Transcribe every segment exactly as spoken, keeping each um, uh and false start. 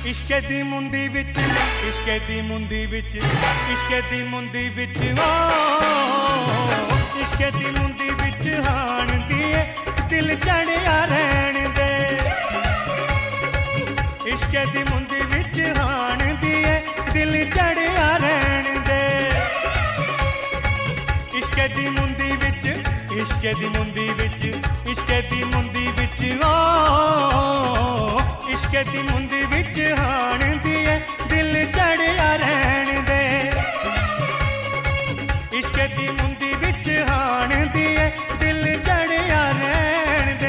इश्के दी मुंदी विच इश्के दी मुंदी विच इश्के दी मुंदी विच ओ इश्के दी मुंदी विच हाण दिए दिल चढ़िया रहन दे इश्के दी मुंदी विच हाण दिए दिल चढ़िया रहन दे इश्के दी मुंदी विच इश्के दी मुंदी विच इश्के दी मुंदी विच ओ इश्के दी मुंदी विच हाण दिए दिल चढ़िया रहन दे इश्के दी मुंदी विच हाण दिए दिल चढ़िया रहन दे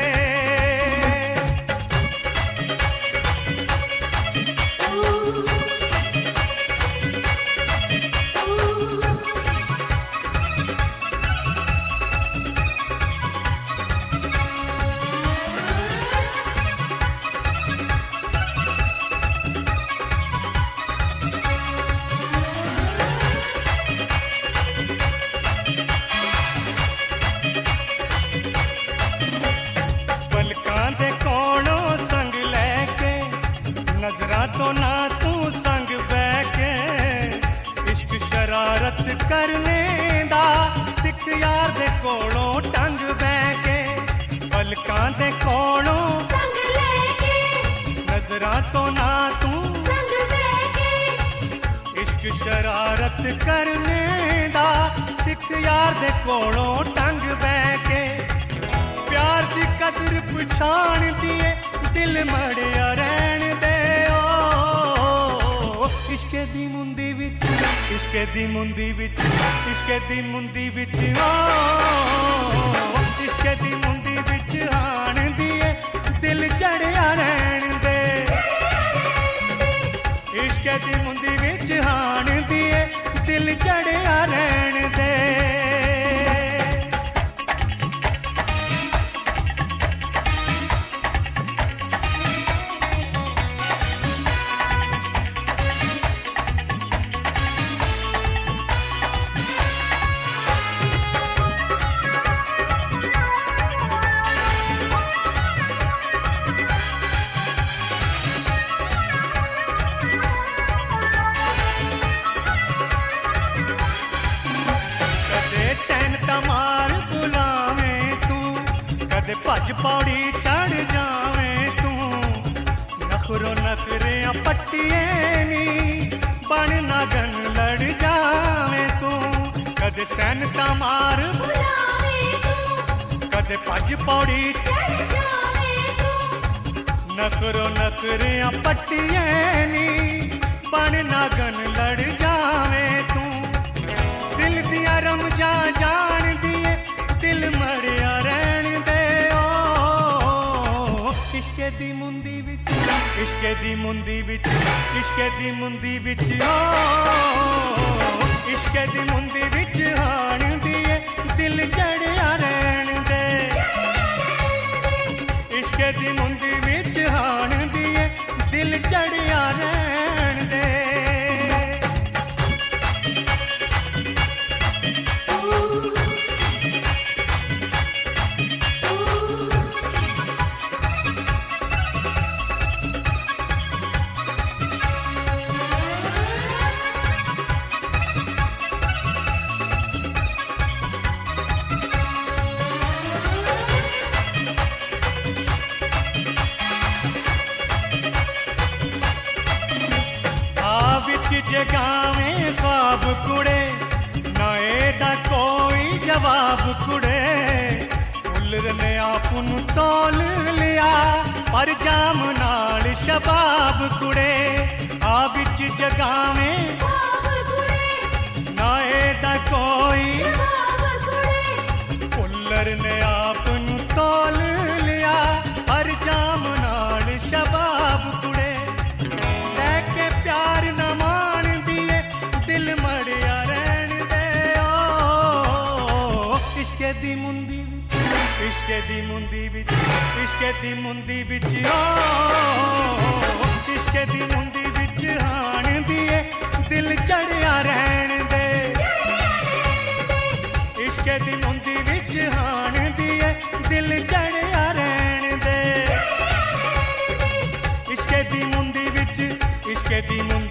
तो ना तू संग बह के इश्क शरारत कर लेंदा सिख यार दे कोलों टंग बह के पलकां दे कोलों संग लेके नजरां तो ना तू संग बह के इश्क शरारत कर लेंदा सिख यार दे कोलों टंग बह के प्यार दी कदर पछाण दिए दिल मड़िया रहन दे इश्के दी मुंदी विच इश्के दी मुंदी विच इश्के दी मुंदी विच ओ इश्के दी मुंदी विच हाण दिए दिल चढ़िया रहन दे इश्के दी मुंदी विच हाण दिए दिल चढ़िया रहन दे मार बुलावे तू कदे भज पौड़ी चढ़ जावे तू नखरो नखरियां पट्टिए नी बन नागन लड़ जावे तू कदे तैन मार बुलावे तू कदे भज पौड़ी चढ़ जावे तू नखरो नखरियां पट्टिए नी बन नागन लड़ जावे तू दिल दिया रमजा जान दिए दिल मड़िया रहन दे ओ इश्के दी मुंदी विच इश्के दी मुंदी विच इश्के दी मुंदी विच ओ इश्के दी मुंदी विच हाण दिए दिल चढ़िया रहन दे इश्के दी मुंदी विच हाण दिए दिल चढ़िया रहन दे जगावे ख्वाब कुड़े ना एदा कोई जवाब कुड़े फुल्लर ने आपन तोल लिया पर जाम नाल शबाब कुड़े आ बिच जगावे ना एदा कोई फुल्लर ने आपन तोल लिया पर जाम नाल शबाब कुड़े लेके प्यार न दिल मड़िया रहन दे ओ इश्के दी मुंदी विच इश्के दी मुंदी विच इश्के दी मुंदी विच ओ इश्के दी मुंदी विच हाण दिए दिल चढ़िया रहन दे इश्के दी मुंदी विच हाण दिए दिल चढ़िया रहन दे इश्के दी मुंदी विच ਇਸ਼ਕੇ ਦੀ ਮੁੰਦ